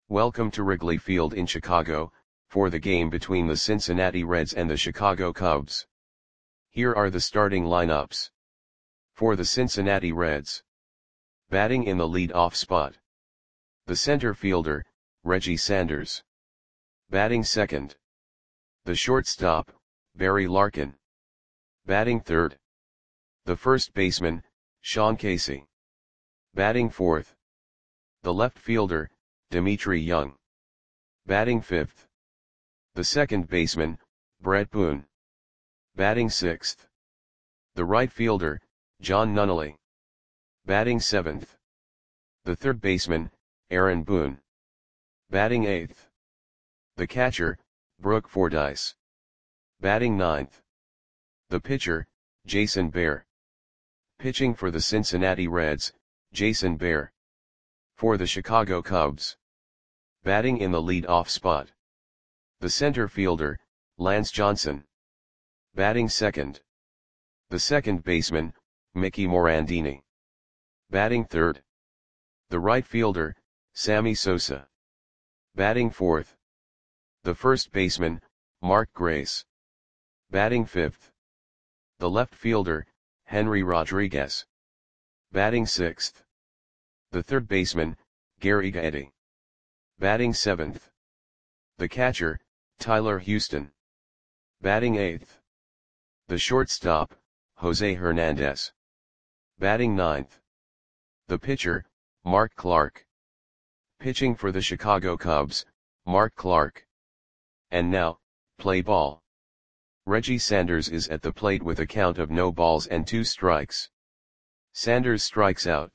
Welcome to Wrigley Field in Chicago, for the game between the Cincinnati Reds and the Chicago Cubs. Here are the starting lineups. For the Cincinnati Reds. Batting in the lead-off spot. The center fielder, Reggie Sanders. Batting second. The shortstop, Barry Larkin. Batting third. The first baseman, Sean Casey. Batting fourth. The left fielder, Dmitri Young. Batting fifth. The second baseman, Bret Boone. Batting sixth. The right fielder, John Nunnally. Batting seventh. The third baseman, Aaron Boone. Batting eighth. The catcher, Brooke Fordyce. Batting ninth. The pitcher, Jason Bear. Pitching for the Cincinnati Reds, Jason Bear. For the Chicago Cubs. Batting in the lead-off spot. The center fielder, Lance Johnson. Batting second. The second baseman, Mickey Morandini. Batting third. The right fielder, Sammy Sosa. Batting fourth. The first baseman, Mark Grace. Batting fifth. The left fielder, Henry Rodriguez. Batting sixth. The third baseman, Gary Gaetti. Batting seventh. The catcher, Tyler Houston. Batting eighth. The shortstop, Jose Hernandez. Batting ninth. The pitcher, Mark Clark. Pitching for the Chicago Cubs, Mark Clark. And now, play ball. Reggie Sanders is at the plate with a count of no balls and 2 strikes. Sanders strikes out.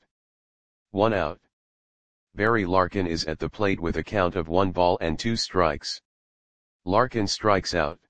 1 out. Barry Larkin is at the plate with a count of 1 ball and 2 strikes. Larkin strikes out.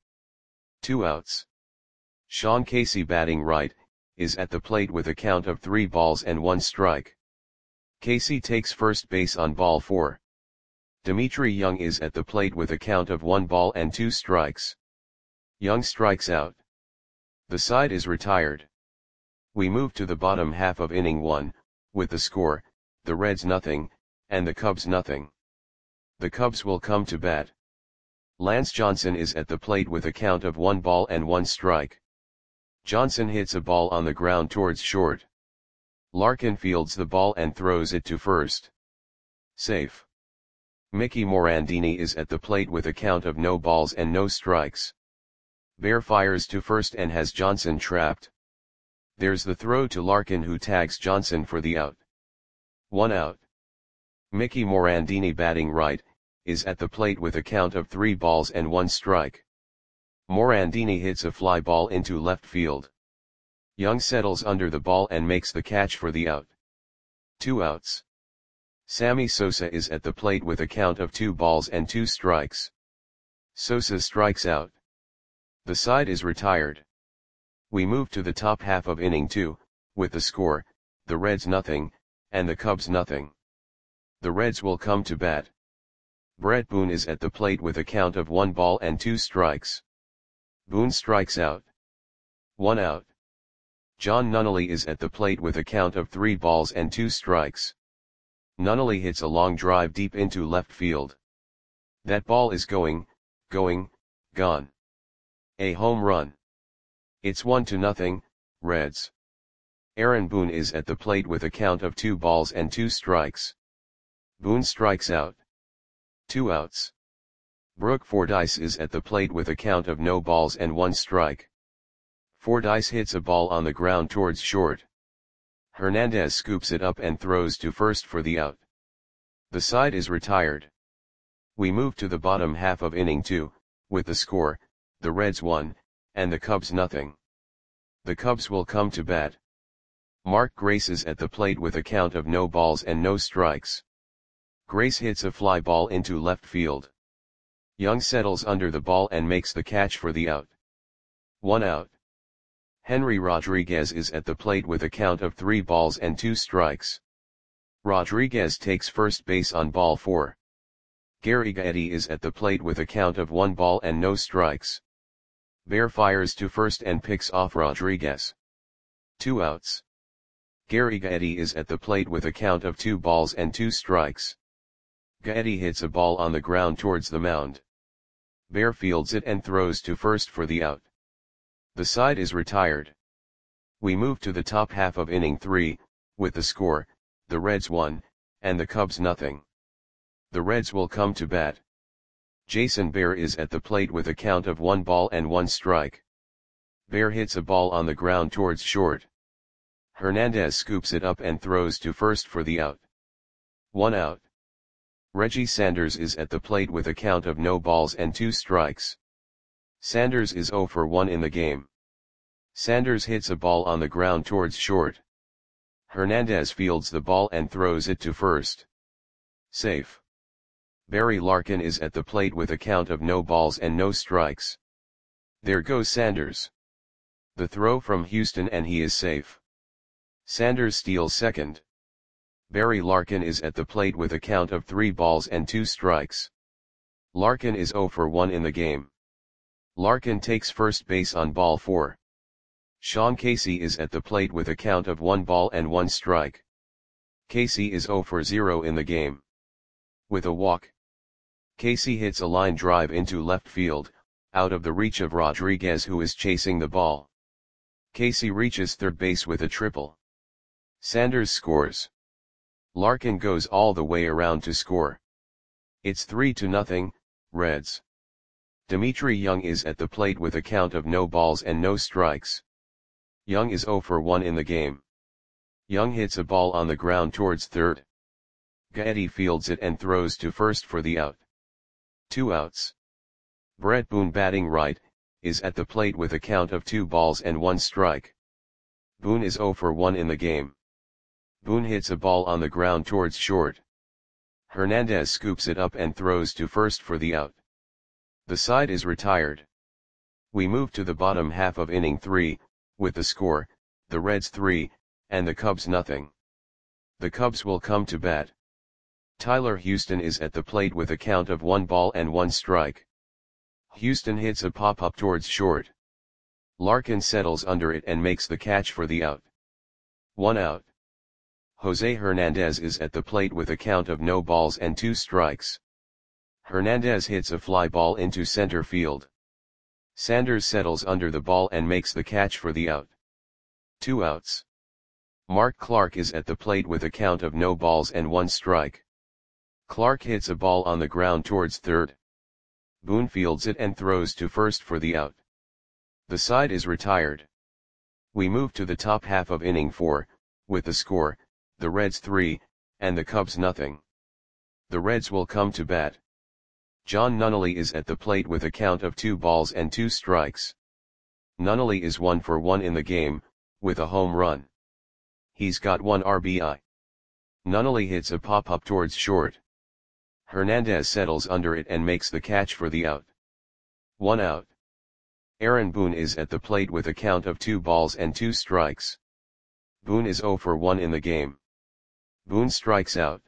2 outs. Sean Casey, batting right, is at the plate with a count of 3 balls and 1 strike. Casey takes first base on ball 4. Dmitri Young is at the plate with a count of 1 ball and 2 strikes. Young strikes out. The side is retired. We move to the bottom half of inning 1, with the score, the Reds nothing, and the Cubs nothing. The Cubs will come to bat. Lance Johnson is at the plate with a count of 1 ball and 1 strike. Johnson hits a ball on the ground towards short. Larkin fields the ball and throws it to first. Safe. Mickey Morandini is at the plate with a count of no balls and no strikes. Bear fires to first and has Johnson trapped. There's the throw to Larkin, who tags Johnson for the out. 1 out. Mickey Morandini, batting right, is at the plate with a count of 3 balls and 1 strike. Morandini hits a fly ball into left field. Young settles under the ball and makes the catch for the out. 2 outs. Sammy Sosa is at the plate with a count of 2 balls and 2 strikes. Sosa strikes out. The side is retired. We move to the top half of inning 2, with the score, the Reds nothing, and the Cubs nothing. The Reds will come to bat. Bret Boone is at the plate with a count of 1 ball and 2 strikes. Boone strikes out. 1 out. John Nunnally is at the plate with a count of 3 balls and 2 strikes. Nunnally hits a long drive deep into left field. That ball is going, gone. A home run. It's 1-0, Reds. Aaron Boone is at the plate with a count of 2 balls and 2 strikes. Boone strikes out. 2 outs. Brooke Fordyce is at the plate with a count of no balls and 1 strike. Fordyce hits a ball on the ground towards short. Hernandez scoops it up and throws to first for the out. The side is retired. We move to the bottom half of inning 2, with the score, the Reds 1, and the Cubs nothing. The Cubs will come to bat. Mark Grace is at the plate with a count of no balls and no strikes. Grace hits a fly ball into left field. Young settles under the ball and makes the catch for the out. 1 out. Henry Rodriguez is at the plate with a count of 3 balls and 2 strikes. Rodriguez takes first base on ball 4. Gary Gaetti is at the plate with a count of 1 ball and no strikes. Bear fires to first and picks off Rodriguez. 2 outs. Gary Gaetti is at the plate with a count of 2 balls and 2 strikes. Gaetti hits a ball on the ground towards the mound. Bear fields it and throws to first for the out. The side is retired. We move to the top half of inning 3, with the score, the Reds 1, and the Cubs nothing. The Reds will come to bat. Jason Bear is at the plate with a count of 1 ball and 1 strike. Bear hits a ball on the ground towards short. Hernandez scoops it up and throws to first for the out. 1 out. Reggie Sanders is at the plate with a count of no balls and 2 strikes. Sanders is 0 for 1 in the game. Sanders hits a ball on the ground towards short. Hernandez fields the ball and throws it to first. Safe. Barry Larkin is at the plate with a count of no balls and no strikes. There goes Sanders. The throw from Houston and he is safe. Sanders steals second. Barry Larkin is at the plate with a count of 3 balls and 2 strikes. Larkin is 0 for 1 in the game. Larkin takes first base on ball 4. Sean Casey is at the plate with a count of 1 ball and 1 strike. Casey is 0 for 0 in the game. With a walk, Casey hits a line drive into left field, out of the reach of Rodriguez who is chasing the ball. Casey reaches third base with a triple. Sanders scores. Larkin goes all the way around to score. It's 3-0, Reds. Dimitri Young is at the plate with a count of no balls and no strikes. Young is 0 for 1 in the game. Young hits a ball on the ground towards third. Gaetti fields it and throws to first for the out. 2 outs. Brett Boone, batting right, is at the plate with a count of 2 balls and 1 strike. Boone is 0 for 1 in the game. Boone hits a ball on the ground towards short. Hernandez scoops it up and throws to first for the out. The side is retired. We move to the bottom half of inning 3, with the score, the Reds 3, and the Cubs nothing. The Cubs will come to bat. Tyler Houston is at the plate with a count of 1 ball and 1 strike. Houston hits a pop-up towards short. Larkin settles under it and makes the catch for the out. 1 out. Jose Hernandez is at the plate with a count of no balls and 2 strikes. Hernandez hits a fly ball into center field. Sanders settles under the ball and makes the catch for the out. 2 outs. Mark Clark is at the plate with a count of no balls and 1 strike. Clark hits a ball on the ground towards third. Boone fields it and throws to first for the out. The side is retired. We move to the top half of inning 4, with the score, the Reds 3, and the Cubs nothing. The Reds will come to bat. John Nunnally is at the plate with a count of 2 balls and 2 strikes. Nunnally is 1 for 1 in the game, with a home run. He's got 1 RBI. Nunnally hits a pop-up towards short. Hernandez settles under it and makes the catch for the out. 1 out. Aaron Boone is at the plate with a count of 2 balls and 2 strikes. Boone is 0 for 1 in the game. Boone strikes out.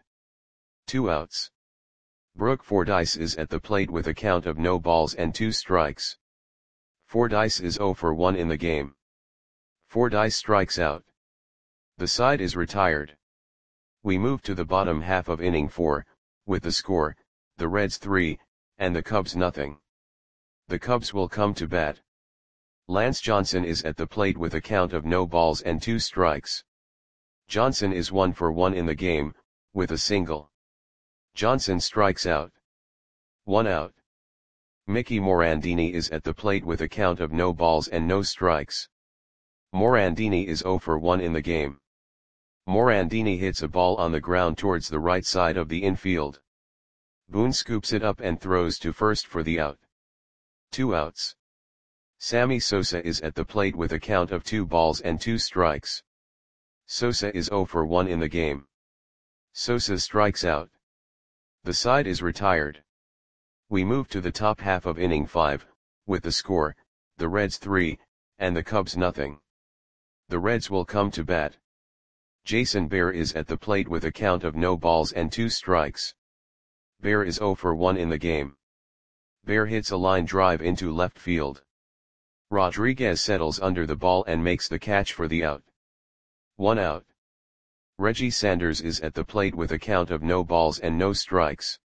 2 outs. Brooke Fordyce is at the plate with a count of no balls and 2 strikes. Fordyce is 0 for 1 in the game. Fordyce strikes out. The side is retired. We move to the bottom half of inning 4, with the score, the Reds 3, and the Cubs nothing. The Cubs will come to bat. Lance Johnson is at the plate with a count of no balls and 2 strikes. Johnson is 1 for 1 in the game, with a single. Johnson strikes out. 1 out. Mickey Morandini is at the plate with a count of no balls and no strikes. Morandini is 0 for 1 in the game. Morandini hits a ball on the ground towards the right side of the infield. Boone scoops it up and throws to first for the out. 2 outs. Sammy Sosa is at the plate with a count of 2 balls and 2 strikes. Sosa is 0 for 1 in the game. Sosa strikes out. The side is retired. We move to the top half of inning 5, with the score, the Reds 3, and the Cubs nothing. The Reds will come to bat. Jason Bear is at the plate with a count of no balls and 2 strikes. Bear is 0 for 1 in the game. Bear hits a line drive into left field. Rodriguez settles under the ball and makes the catch for the out. 1 out. Reggie Sanders is at the plate with a count of no balls and no strikes.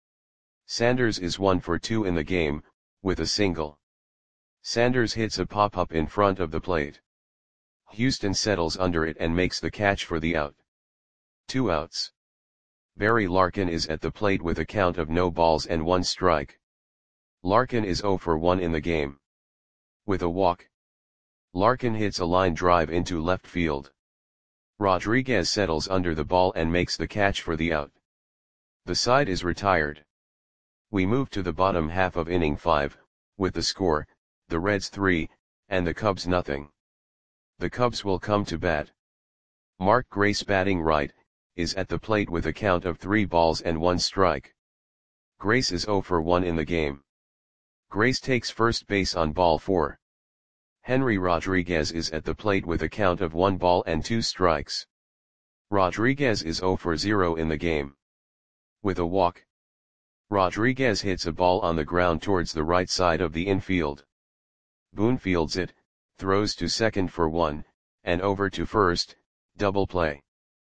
Sanders is 1 for 2 in the game, with a single. Sanders hits a pop-up in front of the plate. Houston settles under it and makes the catch for the out. 2 outs. Barry Larkin is at the plate with a count of no balls and 1 strike. Larkin is 0 for 1 in the game. With a walk. Larkin hits a line drive into left field. Rodriguez settles under the ball and makes the catch for the out. The side is retired. We move to the bottom half of inning 5, with the score, the Reds 3, and the Cubs nothing. The Cubs will come to bat. Mark Grace, batting right, is at the plate with a count of 3 balls and 1 strike. Grace is 0 for 1 in the game. Grace takes first base on ball 4. Henry Rodriguez is at the plate with a count of 1 ball and 2 strikes. Rodriguez is 0 for 0 in the game. With a walk. Rodriguez hits a ball on the ground towards the right side of the infield. Boone fields it, throws to second for 1, and over to first, double play.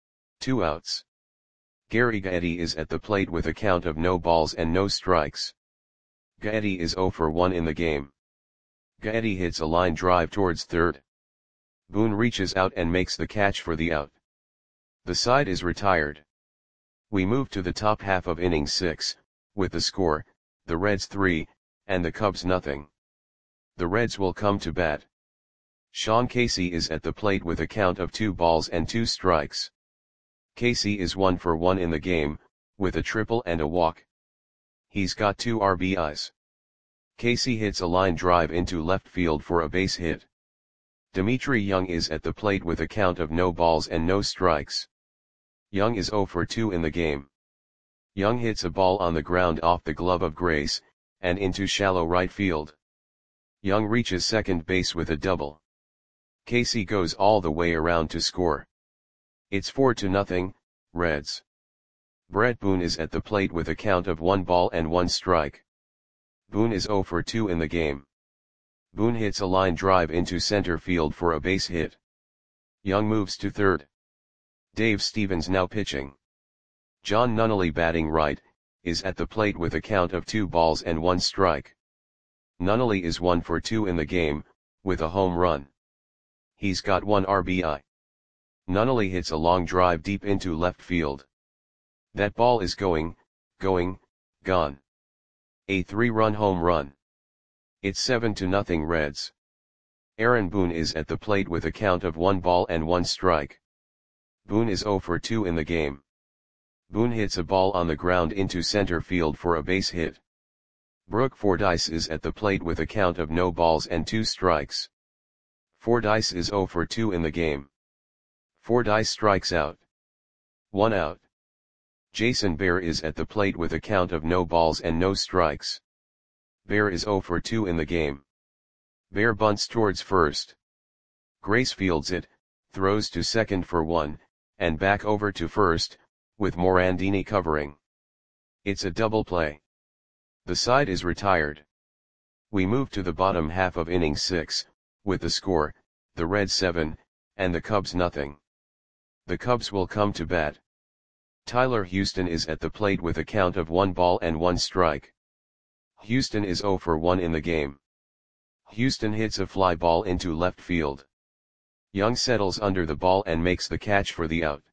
2 outs. Gary Gaetti is at the plate with a count of no balls and no strikes. Gaetti is 0 for 1 in the game. Gaetti hits a line drive towards third. Boone reaches out and makes the catch for the out. The side is retired. We move to the top half of inning 6, with the score, the Reds 3, and the Cubs nothing. The Reds will come to bat. Sean Casey is at the plate with a count of 2 balls and 2 strikes. Casey is 1 for 1 in the game, with a triple and a walk. He's got 2 RBIs. Casey hits a line drive into left field for a base hit. Dimitri Young is at the plate with a count of no balls and no strikes. Young is 0 for 2 in the game. Young hits a ball on the ground off the glove of Grace, and into shallow right field. Young reaches second base with a double. Casey goes all the way around to score. It's 4-0, Reds. Brett Boone is at the plate with a count of 1 ball and 1 strike. Boone is 0 for 2 in the game. Boone hits a line drive into center field for a base hit. Young moves to third. Dave Stevens now pitching. John Nunnally, batting right, is at the plate with a count of 2 balls and 1 strike. Nunnally is 1 for 2 in the game, with a home run. He's got 1 RBI. Nunnally hits a long drive deep into left field. That ball is gone. A 3-run home run. It's 7-0 Reds. Aaron Boone is at the plate with a count of 1 ball and 1 strike. Boone is 0 for 2 in the game. Boone hits a ball on the ground into center field for a base hit. Brooke Fordyce is at the plate with a count of no balls and 2 strikes. Fordyce is 0 for 2 in the game. Fordyce strikes out. 1 out. Jason Bear is at the plate with a count of no balls and no strikes. Bear is 0 for 2 in the game. Bear bunts towards first. Grace fields it, throws to second for 1, and back over to first, with Morandini covering. It's a double play. The side is retired. We move to the bottom half of inning 6, with the score, the Reds 7, and the Cubs nothing. The Cubs will come to bat. Tyler Houston is at the plate with a count of 1 ball and 1 strike. Houston is 0 for 1 in the game. Houston hits a fly ball into left field. Young settles under the ball and makes the catch for the out.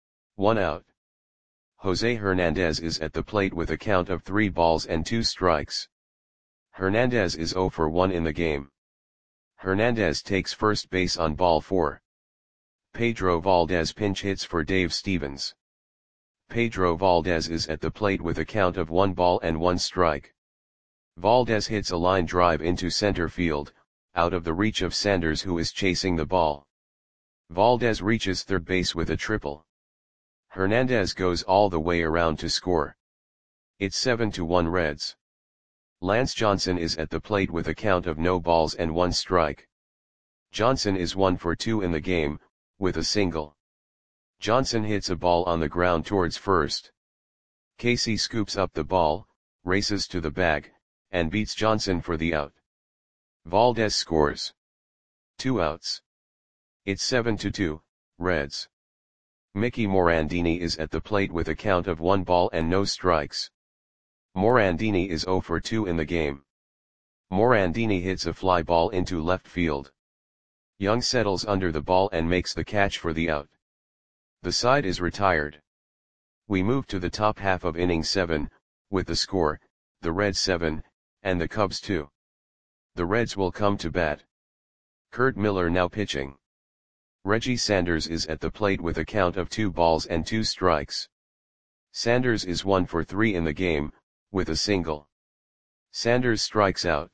1 out. Jose Hernandez is at the plate with a count of 3 balls and 2 strikes. Hernandez is 0 for 1 in the game. Hernandez takes first base on ball 4. Pedro Valdez pinch hits for Dave Stevens. Pedro Valdez is at the plate with a count of 1 ball and 1 strike. Valdez hits a line drive into center field, out of the reach of Sanders, who is chasing the ball. Valdez reaches third base with a triple. Hernandez goes all the way around to score. It's 7-1 Reds. Lance Johnson is at the plate with a count of no balls and 1 strike. Johnson is 1 for 2 in the game, with a single. Johnson hits a ball on the ground towards first. Casey scoops up the ball, races to the bag, and beats Johnson for the out. Valdez scores. 2 outs. It's 7-2, Reds. Mickey Morandini is at the plate with a count of 1 ball and no strikes. Morandini is 0 for 2 in the game. Morandini hits a fly ball into left field. Young settles under the ball and makes the catch for the out. The side is retired. We move to the top half of inning 7, with the score, the Reds 7, and the Cubs 2. The Reds will come to bat. Curt Miller now pitching. Reggie Sanders is at the plate with a count of 2 balls and 2 strikes. Sanders is 1 for 3 in the game, with a single. Sanders strikes out.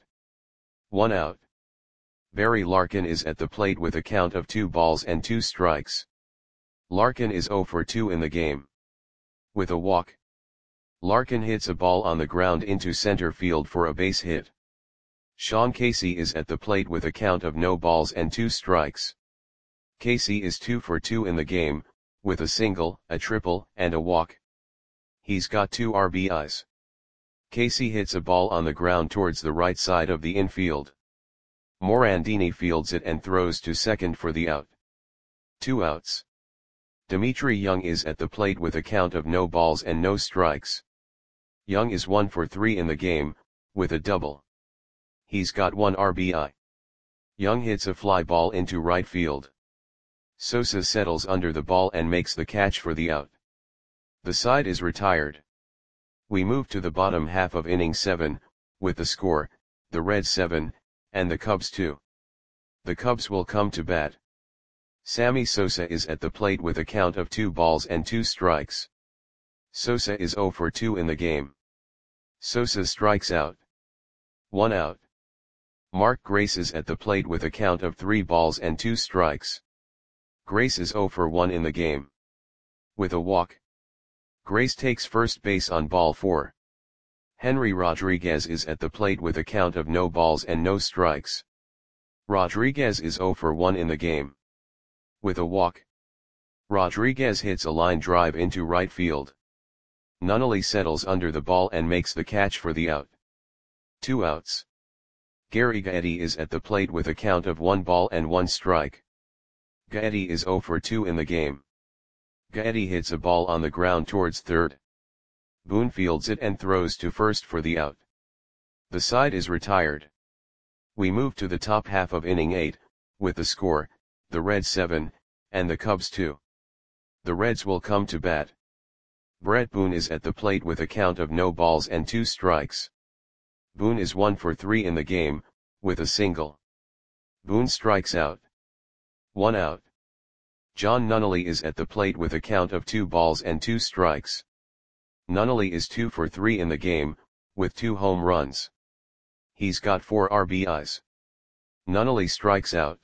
1 out. Barry Larkin is at the plate with a count of 2 balls and 2 strikes. Larkin is 0 for 2 in the game. With a walk. Larkin hits a ball on the ground into center field for a base hit. Sean Casey is at the plate with a count of no balls and 2 strikes. Casey is 2 for 2 in the game, with a single, a triple, and a walk. He's got 2 RBIs. Casey hits a ball on the ground towards the right side of the infield. Morandini fields it and throws to second for the out. 2 outs. Dimitri Young is at the plate with a count of no balls and no strikes. Young is 1 for 3 in the game, with a double. He's got 1 RBI. Young hits a fly ball into right field. Sosa settles under the ball and makes the catch for the out. The side is retired. We move to the bottom half of inning 7, with the score, the Reds 7, and the Cubs 2. The Cubs will come to bat. Sammy Sosa is at the plate with a count of 2 balls and 2 strikes. Sosa is 0 for 2 in the game. Sosa strikes out. 1 out. Mark Grace is at the plate with a count of 3 balls and 2 strikes. Grace is 0 for 1 in the game. With a walk. Grace takes first base on ball 4. Henry Rodriguez is at the plate with a count of no balls and no strikes. Rodriguez is 0 for 1 in the game. With a walk. Rodriguez hits a line drive into right field. Nunnally settles under the ball and makes the catch for the out. 2 outs. Gary Gaetti is at the plate with a count of 1 ball and 1 strike. Gaetti is 0 for 2 in the game. Gaetti hits a ball on the ground towards third. Boone fields it and throws to first for the out. The side is retired. We move to the top half of inning 8, with the score, the Reds 7, and the Cubs 2. The Reds will come to bat. Brett Boone is at the plate with a count of no balls and 2 strikes. Boone is 1 for 3 in the game, with a single. Boone strikes out. 1 out. John Nunnally is at the plate with a count of 2 balls and 2 strikes. Nunnally is 2 for 3 in the game, with 2 home runs. He's got 4 RBIs. Nunnally strikes out.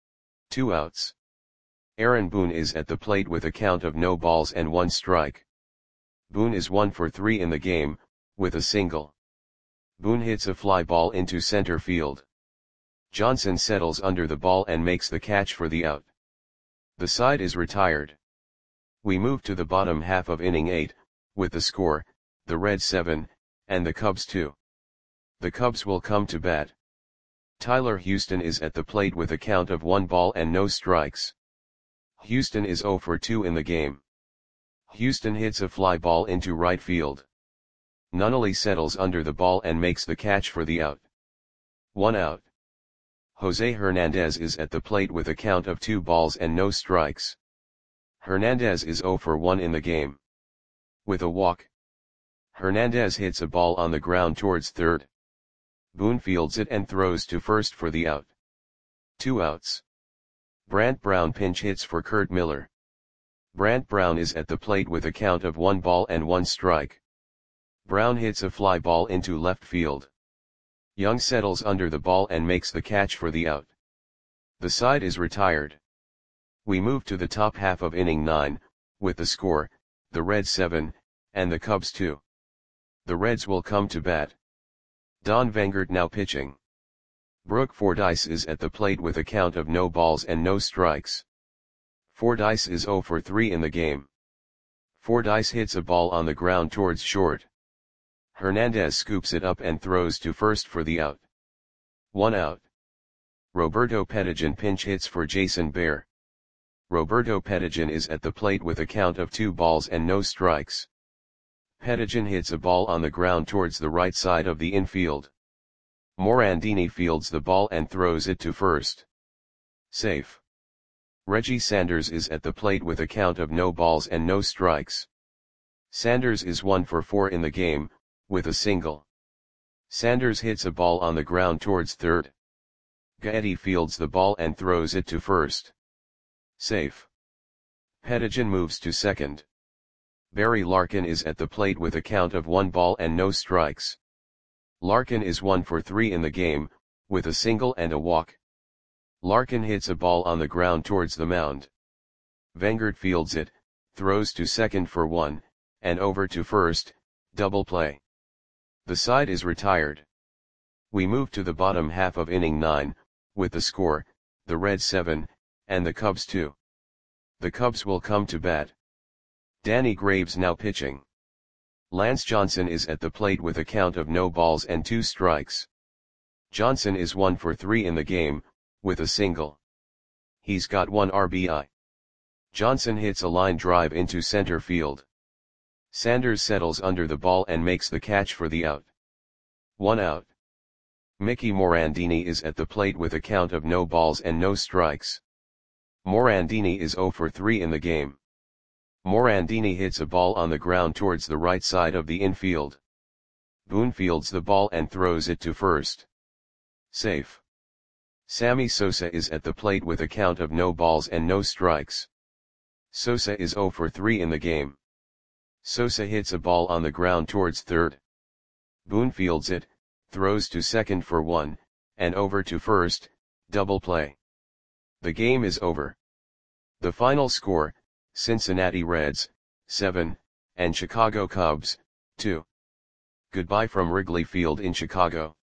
2 outs. Aaron Boone is at the plate with a count of no balls and 1 strike. Boone is 1 for 3 in the game, with a single. Boone hits a fly ball into center field. Johnson settles under the ball and makes the catch for the out. The side is retired. We move to the bottom half of inning 8, with the score, the Reds 7, and the Cubs 2. The Cubs will come to bat. Tyler Houston is at the plate with a count of 1 ball and no strikes. Houston is 0 for 2 in the game. Houston hits a fly ball into right field. Nunnally settles under the ball and makes the catch for the out. 1 out. Jose Hernandez is at the plate with a count of 2 balls and no strikes. Hernandez is 0 for 1 in the game. With a walk. Hernandez hits a ball on the ground towards third. Boone fields it and throws to first for the out. 2 outs. Brant Brown pinch hits for Curt Miller. Brant Brown is at the plate with a count of 1 ball and 1 strike. Brown hits a fly ball into left field. Young settles under the ball and makes the catch for the out. The side is retired. We move to the top half of inning 9, with the score, the Reds 7, and the Cubs 2. The Reds will come to bat. Don Vangert now pitching. Brooke Fordyce is at the plate with a count of no balls and no strikes. Fordyce is 0 for 3 in the game. Fordyce hits a ball on the ground towards short. Hernandez scoops it up and throws to first for the out. 1 out. Roberto Pettigian pinch hits for Jason Bear. Roberto Pettigian is at the plate with a count of 2 balls and no strikes. Pettigian hits a ball on the ground towards the right side of the infield. Morandini fields the ball and throws it to first. Safe. Reggie Sanders is at the plate with a count of no balls and no strikes. Sanders is 1 for 4 in the game, with a single. Sanders hits a ball on the ground towards third. Gaetti fields the ball and throws it to first. Safe. Pettigian moves to second. Barry Larkin is at the plate with a count of 1 ball and no strikes. Larkin is 1 for 3 in the game, with a single and a walk. Larkin hits a ball on the ground towards the mound. Vengert fields it, throws to second for 1, and over to first, double play. The side is retired. We move to the bottom half of inning 9, with the score, the Reds 7, and the Cubs 2. The Cubs will come to bat. Danny Graves now pitching. Lance Johnson is at the plate with a count of no balls and 2 strikes. Johnson is 1 for 3 in the game, with a single. He's got 1 RBI. Johnson hits a line drive into center field. Sanders settles under the ball and makes the catch for the out. 1 out. Mickey Morandini is at the plate with a count of no balls and no strikes. Morandini is 0 for 3 in the game. Morandini hits a ball on the ground towards the right side of the infield. Boone fields the ball and throws it to first. Safe. Sammy Sosa is at the plate with a count of no balls and no strikes. Sosa is 0 for 3 in the game. Sosa hits a ball on the ground towards third. Boone fields it, throws to second for 1, and over to first, double play. The game is over. The final score, Cincinnati Reds, 7, and Chicago Cubs, 2. Goodbye from Wrigley Field in Chicago.